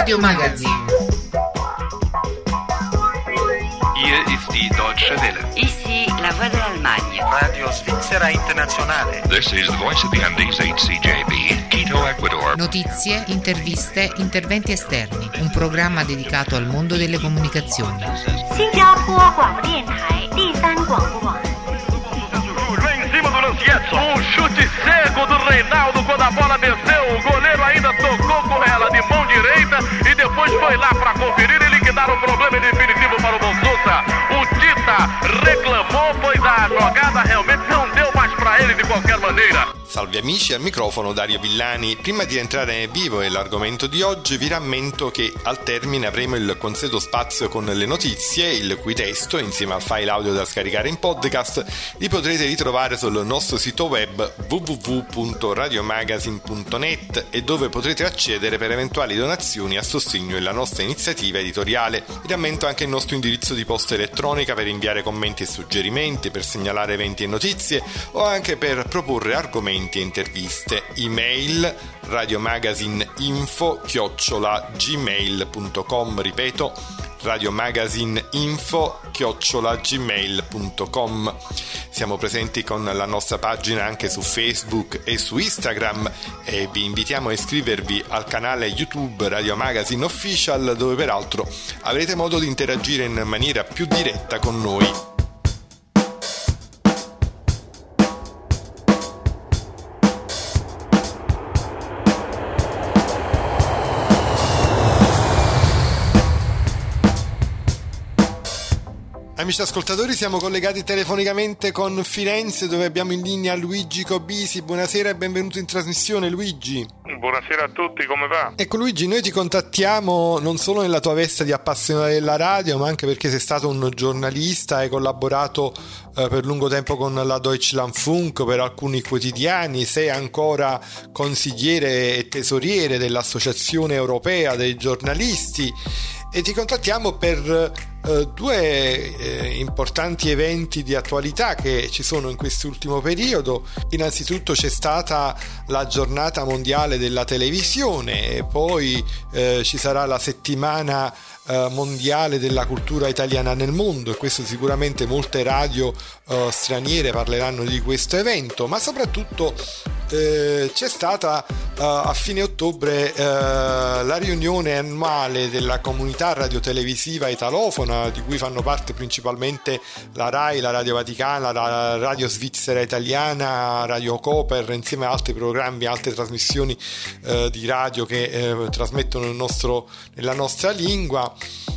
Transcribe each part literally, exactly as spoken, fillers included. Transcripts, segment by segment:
Radio Magazine. Hier ist die Deutsche Welle. Ici la voix de l'Allemagne. Radio Svizzera Internazionale. This is the voice of the Andes H C J B, Quito, Ecuador. Notizie, interviste, interventi esterni. Un programma dedicato al mondo delle comunicazioni. Vem em cima do Lancietto. Um chute cego do Reinaldo quando a bola desceu. O goleiro ainda tocou com ela de mão direita e depois foi lá para conferir e liquidar o problema definitivo para o Bolsonaro. O Tita reclamou, pois a jogada realmente não deu mais para ele de qualquer maneira. Salve amici, al microfono Dario Villani. Prima di entrare nel vivo e l'argomento di oggi vi rammento che al termine avremo il consueto spazio con le notizie, il cui testo, insieme al file audio da scaricare in podcast, li potrete ritrovare sul nostro sito web w w w punto radiomagazine punto net e dove potrete accedere per eventuali donazioni a sostegno della nostra iniziativa editoriale. Vi rammento anche il nostro indirizzo di posta elettronica per inviare commenti e suggerimenti, per segnalare eventi e notizie o anche per proporre argomenti e interviste. Email radiomagazineinfo chiocciola gmail punto com, ripeto radiomagazineinfo chiocciola gmail punto com. Siamo presenti con la nostra pagina anche su Facebook e su Instagram e vi invitiamo a iscrivervi al canale YouTube Radio Magazine Official, dove peraltro avrete modo di interagire in maniera più diretta con noi. Amici ascoltatori, siamo collegati telefonicamente con Firenze, dove abbiamo in linea Luigi Cobisi. Buonasera e benvenuto in trasmissione, Luigi. Buonasera a tutti, come va? Ecco Luigi, noi ti contattiamo non solo nella tua veste di appassionato della radio, ma anche perché sei stato un giornalista, hai collaborato eh, per lungo tempo con la Deutschlandfunk, per alcuni quotidiani, sei ancora consigliere e tesoriere dell'Associazione Europea dei Giornalisti e ti contattiamo per Uh, due eh, importanti eventi di attualità che ci sono in quest'ultimo periodo. Innanzitutto c'è stata la giornata mondiale della televisione e poi eh, ci sarà la settimana eh, mondiale della cultura italiana nel mondo, e questo sicuramente molte radio eh, straniere parleranno di questo evento, ma soprattutto eh, c'è stata eh, a fine ottobre eh, la riunione annuale della comunità radiotelevisiva italofona, di cui fanno parte principalmente la RAI, la Radio Vaticana, la Radio Svizzera Italiana, Radio Koper, insieme a altri programmi, altre trasmissioni eh, di radio che eh, trasmettono il nostro, nella nostra lingua.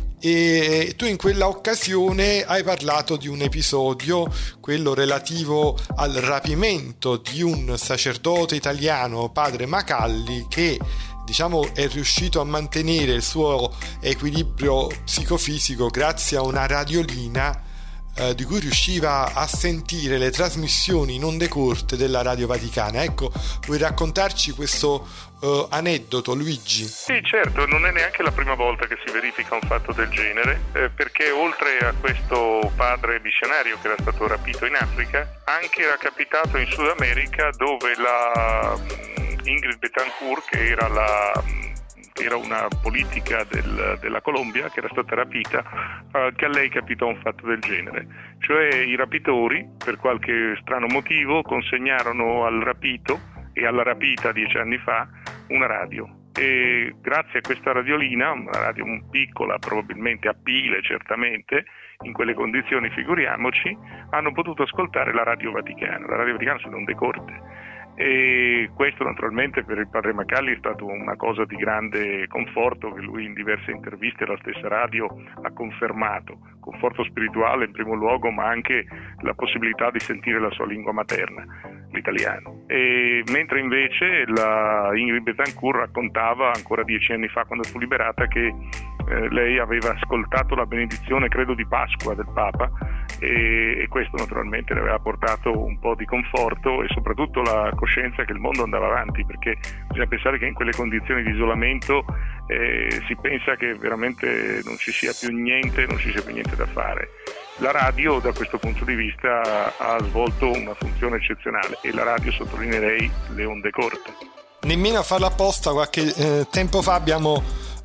E tu in quella occasione hai parlato di un episodio, quello relativo al rapimento di un sacerdote italiano, padre Macalli, che diciamo è riuscito a mantenere il suo equilibrio psicofisico grazie a una radiolina eh, di cui riusciva a sentire le trasmissioni in onde corte della Radio Vaticana. Ecco, vuoi raccontarci questo eh, aneddoto, Luigi? Sì, certo, non è neanche la prima volta che si verifica un fatto del genere, eh, perché oltre a questo padre missionario che era stato rapito in Africa, anche era capitato in Sud America, dove la Ingrid Betancourt, che era, la, era una politica del, della Colombia, che era stata rapita, eh, che a lei capitò un fatto del genere. Cioè i rapitori, per qualche strano motivo, consegnarono al rapito e alla rapita dieci anni fa una radio. E grazie a questa radiolina, una radio piccola, probabilmente a pile certamente, in quelle condizioni figuriamoci, hanno potuto ascoltare la Radio Vaticana. La Radio Vaticana sono onde corte. E questo naturalmente per il padre Macalli è stato una cosa di grande conforto, che lui in diverse interviste alla stessa radio ha confermato, conforto spirituale in primo luogo, ma anche la possibilità di sentire la sua lingua materna, l'italiano. E mentre invece la Ingrid Betancourt raccontava ancora dieci anni fa, quando fu liberata, che eh, lei aveva ascoltato la benedizione, credo di Pasqua, del Papa, e, e questo naturalmente le aveva portato un po' di conforto e soprattutto la coscienza che il mondo andava avanti, perché bisogna pensare che in quelle condizioni di isolamento eh, si pensa che veramente non ci sia più niente, non ci sia più niente da fare. La radio da questo punto di vista ha svolto una funzione eccezionale, e la radio, sottolineerei, le onde corte. Nemmeno a farla apposta, qualche eh, tempo fa abbiamo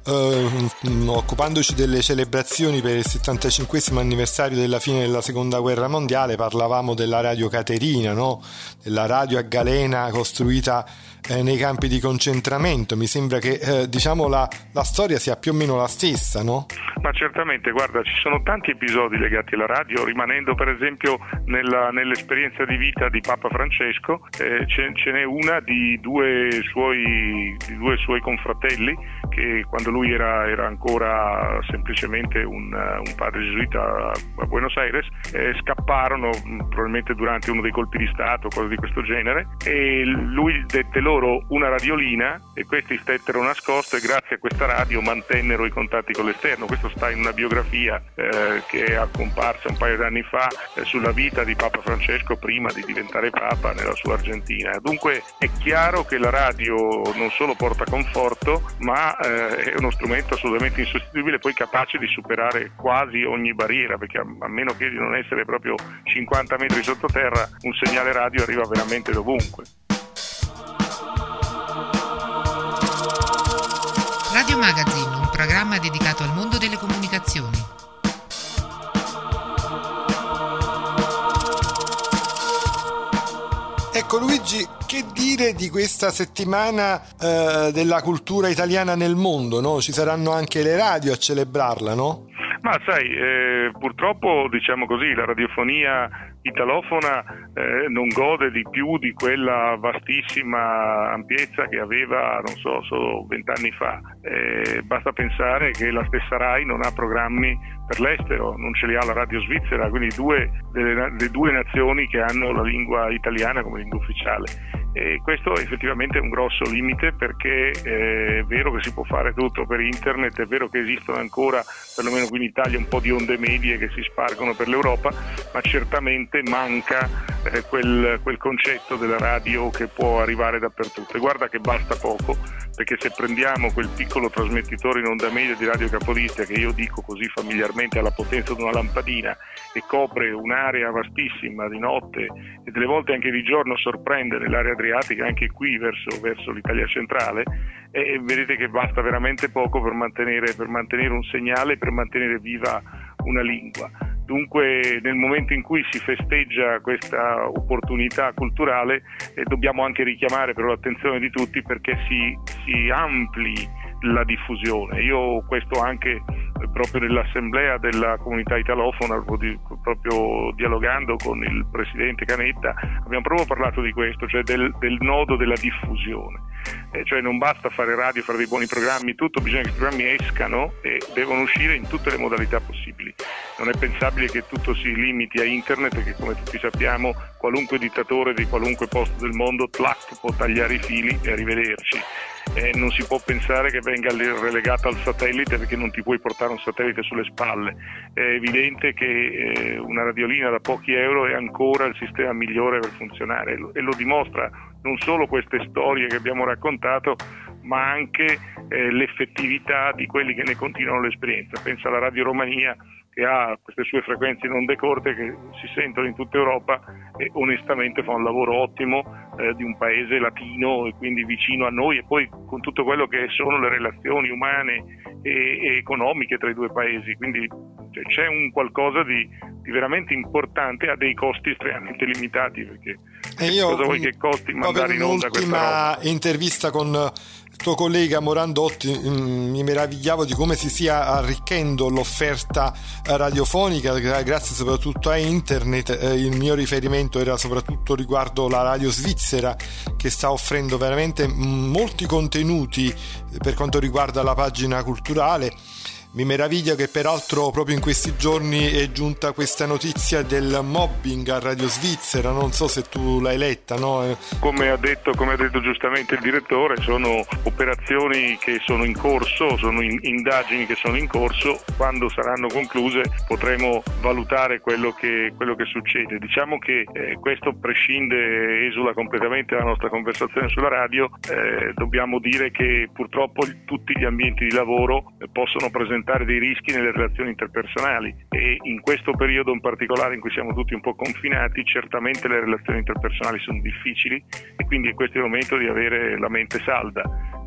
eh, occupandoci delle celebrazioni per il settantacinquesimo anniversario della fine della seconda guerra mondiale, parlavamo della radio Caterina, no? Della radio a galena costruita eh, nei campi di concentramento. Mi sembra che eh, diciamo la, la storia sia più o meno la stessa, no? Ma certamente, guarda, ci sono tanti episodi legati alla radio, rimanendo per esempio nella, nell'esperienza di vita di Papa Francesco, eh, ce, ce n'è una di due suoi, di due suoi confratelli che quando lui era, era ancora semplicemente un, un padre gesuita a Buenos Aires, eh, scapparono probabilmente durante uno dei colpi di Stato, cose di questo genere, e lui dette loro una radiolina e questi stettero nascosto e grazie a questa radio mantennero i contatti con l'esterno. Questo sta in una biografia eh, che è comparsa un paio d'anni fa eh, sulla vita di Papa Francesco prima di diventare Papa nella sua Argentina. Dunque è chiaro che la radio non solo porta conforto, ma eh, è uno strumento assolutamente insostituibile, poi capace di superare quasi ogni barriera, perché a, a meno che di non essere proprio cinquanta metri sottoterra, un segnale radio arriva veramente dovunque. Radio Magazine, un programma dedicato al mondo delle comunicazioni. Ecco Luigi, che dire di questa settimana eh, della cultura italiana nel mondo, no? Ci saranno anche le radio a celebrarla, no? Ma sai, eh, purtroppo diciamo così, la radiofonia italofona eh, non gode di più di quella vastissima ampiezza che aveva, non so, solo vent'anni fa. Eh, basta pensare che la stessa RAI non ha programmi per l'estero, non ce li ha la radio svizzera, quindi due delle, le due nazioni che hanno la lingua italiana come lingua ufficiale. E questo effettivamente è un grosso limite, perché eh, è vero che si può fare tutto per internet, è vero che esistono ancora, perlomeno qui in Italia, un po' di onde medie che si spargono per l'Europa, ma certamente manca eh, quel, quel concetto della radio che può arrivare dappertutto. E guarda che basta poco, perché se prendiamo quel piccolo trasmettitore in onda media di Radio Capodistria, che io dico così familiarmente alla potenza di una lampadina, e copre un'area vastissima di notte e delle volte anche di giorno, sorprende nell'area adriatica, anche qui verso, verso l'Italia centrale, e vedete che basta veramente poco per mantenere, per mantenere un segnale, per mantenere viva una lingua. Dunque nel momento in cui si festeggia questa opportunità culturale eh, dobbiamo anche richiamare però l'attenzione di tutti perché si, si ampli la diffusione. Io questo anche proprio nell'assemblea della comunità italofona, proprio dialogando con il presidente Canetta, abbiamo proprio parlato di questo, cioè del, del nodo della diffusione. Eh, cioè non basta fare radio, fare dei buoni programmi, tutto, bisogna che i programmi escano e devono uscire in tutte le modalità possibili. Non è pensabile che tutto si limiti a internet, che come tutti sappiamo qualunque dittatore di qualunque posto del mondo tlac, può tagliare i fili e arrivederci. Eh, non si può pensare che venga relegato al satellite, perché non ti puoi portare un satellite sulle spalle. È evidente che eh, una radiolina da pochi euro è ancora il sistema migliore per funzionare, e lo dimostra non solo queste storie che abbiamo raccontato, ma anche eh, l'effettività di quelli che ne continuano l'esperienza. Pensa alla Radio Romania, che ha queste sue frequenze in onde corte che si sentono in tutta Europa e onestamente fa un lavoro ottimo eh, di un paese latino e quindi vicino a noi, e poi con tutto quello che sono le relazioni umane e, e economiche tra i due paesi. Quindi cioè, c'è un qualcosa di, di veramente importante a dei costi estremamente limitati, perché e io, cosa vuoi che costi mandare in onda questa roba? Un'ultima intervista con il tuo collega Morandotti, mh, mi meravigliavo di come si stia arricchendo l'offerta radiofonica grazie soprattutto a internet. Eh, il mio riferimento era soprattutto riguardo la radio svizzera, che sta offrendo veramente molti contenuti per quanto riguarda la pagina culturale. Mi meraviglia che peraltro proprio in questi giorni è giunta questa notizia del mobbing a Radio Svizzera, non so se tu l'hai letta, no? Come ha detto, come ha detto giustamente il direttore, sono operazioni che sono in corso, sono in, indagini che sono in corso. Quando saranno concluse potremo valutare quello che, quello che succede. Diciamo che eh, questo prescinde, esula completamente la nostra conversazione sulla radio. Eh, dobbiamo dire che purtroppo tutti gli ambienti di lavoro eh, possono presentare dei rischi nelle relazioni interpersonali, e in questo periodo in particolare in cui siamo tutti un po' confinati, certamente le relazioni interpersonali sono difficili, e quindi questo è il momento di avere la mente salda.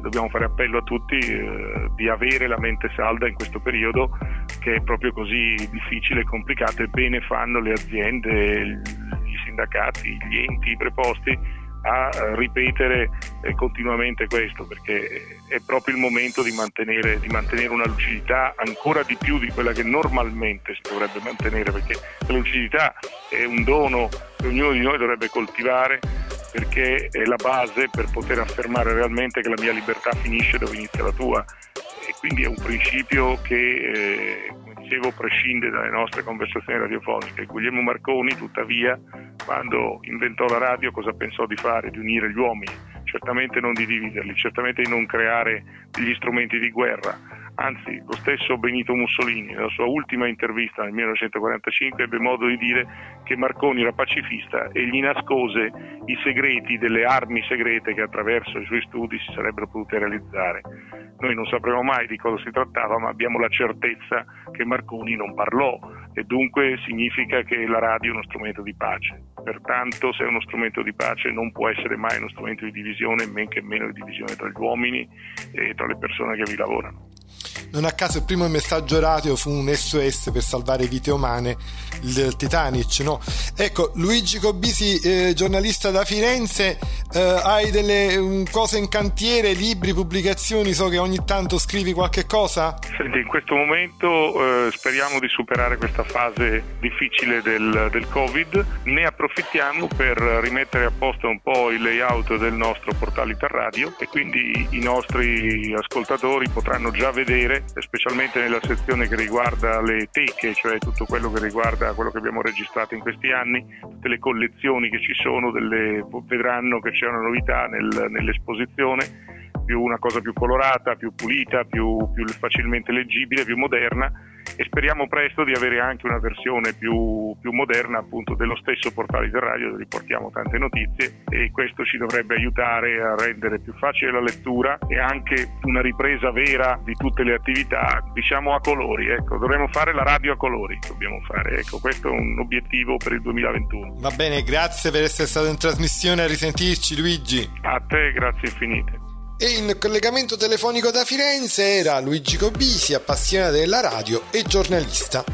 dobbiamo fare appello a tutti eh, di avere la mente salda in questo periodo che è proprio così difficile e complicato, e bene fanno le aziende, i sindacati, gli enti, i preposti a ripetere eh, continuamente questo, perché è proprio il momento di mantenere, di mantenere una lucidità ancora di più di quella che normalmente si dovrebbe mantenere, perché la lucidità è un dono che ognuno di noi dovrebbe coltivare, perché è la base per poter affermare realmente che la mia libertà finisce dove inizia la tua, e quindi è un principio che eh, come dicevo prescinde dalle nostre conversazioni radiofoniche. Guglielmo Marconi tuttavia, quando inventò la radio, cosa pensò di fare? Di unire gli uomini, certamente non di dividerli, certamente di non creare degli strumenti di guerra. Anzi, lo stesso Benito Mussolini, nella sua ultima intervista nel millenovecentoquarantacinque, ebbe modo di dire che Marconi era pacifista e gli nascose i segreti delle armi segrete che attraverso i suoi studi si sarebbero potute realizzare. Noi non sapremo mai di cosa si trattava, ma abbiamo la certezza che Marconi non parlò, e dunque significa che la radio è uno strumento di pace. Pertanto, se è uno strumento di pace, non può essere mai uno strumento di divisione, men che meno di divisione tra gli uomini e tra le persone che vi lavorano. Non a caso il primo messaggio radio fu un S O S per salvare vite umane, il Titanic, no? Ecco, Luigi Cobisi, eh, giornalista da Firenze, eh, hai delle um, cose in cantiere, libri, pubblicazioni, so che ogni tanto scrivi qualche cosa? Senti, in questo momento eh, speriamo di superare questa fase difficile del, del Covid, ne approfittiamo per rimettere a posto un po' il layout del nostro portale Interradio, e quindi i nostri ascoltatori potranno già vedere, specialmente nella sezione che riguarda le teche, cioè tutto quello che riguarda quello che abbiamo registrato in questi anni, tutte le collezioni che ci sono, delle, vedranno che c'è una novità nel, nell'esposizione, più una cosa più colorata, più pulita, più, più facilmente leggibile, più moderna, e speriamo presto di avere anche una versione più, più moderna appunto dello stesso portale del radio, dove riportiamo tante notizie, e questo ci dovrebbe aiutare a rendere più facile la lettura e anche una ripresa vera di tutte le attività, diciamo a colori, ecco, dovremmo fare la radio a colori, dobbiamo fare, ecco, questo è un obiettivo per il duemilaventuno. Va bene, grazie per essere stato in trasmissione, a risentirci Luigi. A te, grazie infinite. E in collegamento telefonico da Firenze era Luigi Cobisi, appassionato della radio e giornalista.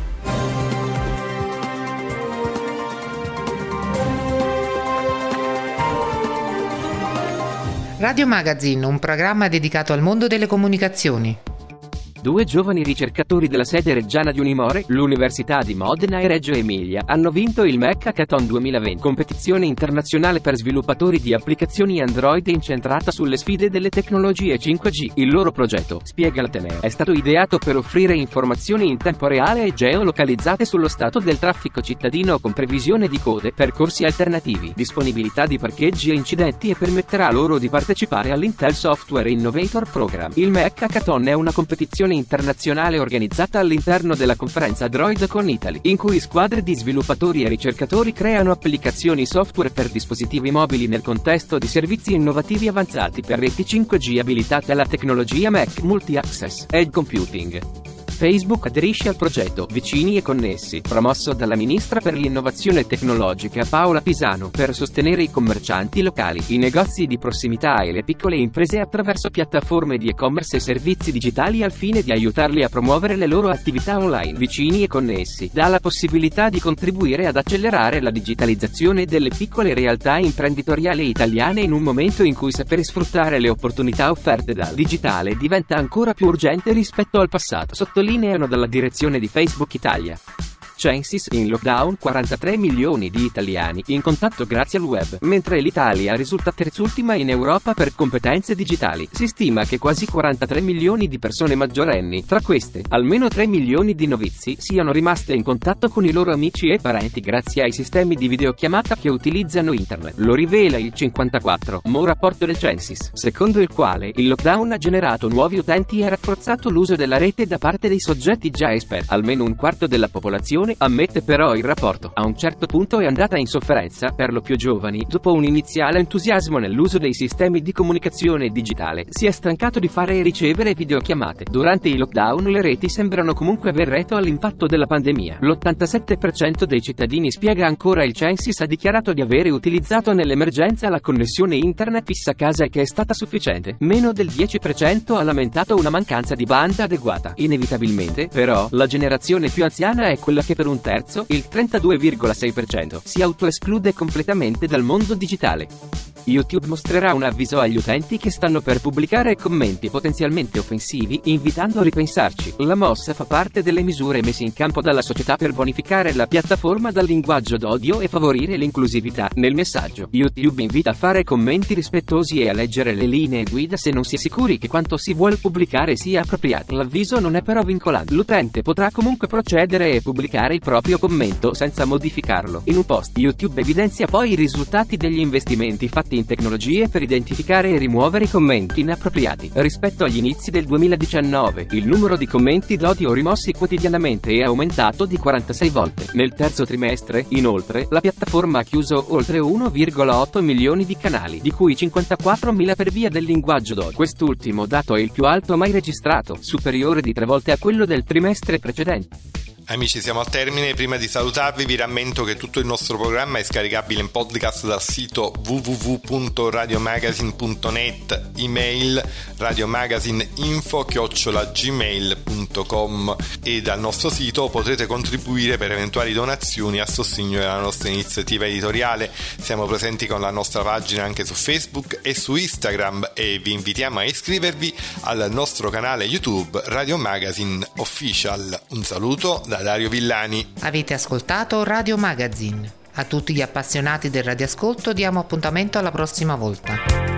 Radio Magazine, un programma dedicato al mondo delle comunicazioni. Due giovani ricercatori della sede reggiana di Unimore, l'Università di Modena e Reggio Emilia, hanno vinto il Mac Hackathon duemilaventi, competizione internazionale per sviluppatori di applicazioni Android incentrata sulle sfide delle tecnologie cinque G. Il loro progetto, spiega l'Ateneo, è stato ideato per offrire informazioni in tempo reale e geolocalizzate sullo stato del traffico cittadino, con previsione di code, percorsi alternativi, disponibilità di parcheggi e incidenti, e permetterà loro di partecipare all'Intel Software Innovator Program. Il Mac Hackathon è una competizione internazionale organizzata all'interno della conferenza DroidCon Italy, in cui squadre di sviluppatori e ricercatori creano applicazioni software per dispositivi mobili nel contesto di servizi innovativi avanzati per reti cinque G abilitate alla tecnologia Mac Multi-Access Edge Computing. Facebook aderisce al progetto Vicini e Connessi, promosso dalla ministra per l'innovazione tecnologica Paola Pisano, per sostenere i commercianti locali, i negozi di prossimità e le piccole imprese attraverso piattaforme di e-commerce e servizi digitali al fine di aiutarli a promuovere le loro attività online. Vicini e Connessi dà la possibilità di contribuire ad accelerare la digitalizzazione delle piccole realtà imprenditoriali italiane in un momento in cui sapere sfruttare le opportunità offerte dal digitale diventa ancora più urgente rispetto al passato, sottolineano dalla direzione di Facebook Italia. Censis in lockdown, quarantatré milioni di italiani in contatto grazie al web, mentre l'Italia risulta terzultima in Europa per competenze digitali. Si stima che quasi quarantatré milioni di persone maggiorenni, tra queste almeno tre milioni di novizi, siano rimaste in contatto con i loro amici e parenti grazie ai sistemi di videochiamata che utilizzano internet. Lo rivela il cinquantaquattro mo rapporto del Censis, secondo il quale il lockdown ha generato nuovi utenti e rafforzato l'uso della rete da parte dei soggetti già esperti. Almeno un quarto della popolazione generazione, ammette però il rapporto a un certo punto è andata in sofferenza per lo più giovani. Dopo un iniziale entusiasmo nell'uso dei sistemi di comunicazione digitale, si è stancato di fare e ricevere videochiamate. Durante i lockdown le reti sembrano comunque aver retto all'impatto della pandemia. L'ottantasette per cento dei cittadini, spiega ancora il Censis, ha dichiarato di avere utilizzato nell'emergenza la connessione internet fissa a casa e che è stata sufficiente. Meno del dieci per cento ha lamentato una mancanza di banda adeguata. Inevitabilmente, però, la generazione più anziana è quella che per un terzo, il trentadue virgola sei per cento, si autoesclude completamente dal mondo digitale. YouTube mostrerà un avviso agli utenti che stanno per pubblicare commenti potenzialmente offensivi, invitando a ripensarci. La mossa fa parte delle misure messe in campo dalla società per bonificare la piattaforma dal linguaggio d'odio e favorire l'inclusività nel messaggio. YouTube invita a fare commenti rispettosi e a leggere le linee guida se non si è sicuri che quanto si vuole pubblicare sia appropriato. L'avviso non è però vincolante. L'utente potrà comunque procedere e pubblicare il proprio commento senza modificarlo. In un post, YouTube evidenzia poi i risultati degli investimenti fatti in tecnologie per identificare e rimuovere i commenti inappropriati. Rispetto agli inizi del duemiladiciannove, il numero di commenti d'odio rimossi quotidianamente è aumentato di quarantasei volte. Nel terzo trimestre, inoltre, la piattaforma ha chiuso oltre uno virgola otto milioni di canali, di cui cinquantaquattromila per via del linguaggio d'odio. Quest'ultimo dato è il più alto mai registrato, superiore di tre volte a quello del trimestre precedente. Amici, siamo al termine. Prima di salutarvi vi rammento che tutto il nostro programma è scaricabile in podcast dal sito w w w punto radiomagazine punto net, email radiomagazineinfo chiocciola gmail punto com, e dal nostro sito potrete contribuire per eventuali donazioni a sostegno della nostra iniziativa editoriale. Siamo presenti con la nostra pagina anche su Facebook e su Instagram e vi invitiamo a iscrivervi al nostro canale YouTube Radio Magazine Official. Un saluto da Dario Villani. Avete ascoltato Radio Magazine. A tutti gli appassionati del radioascolto diamo appuntamento alla prossima volta.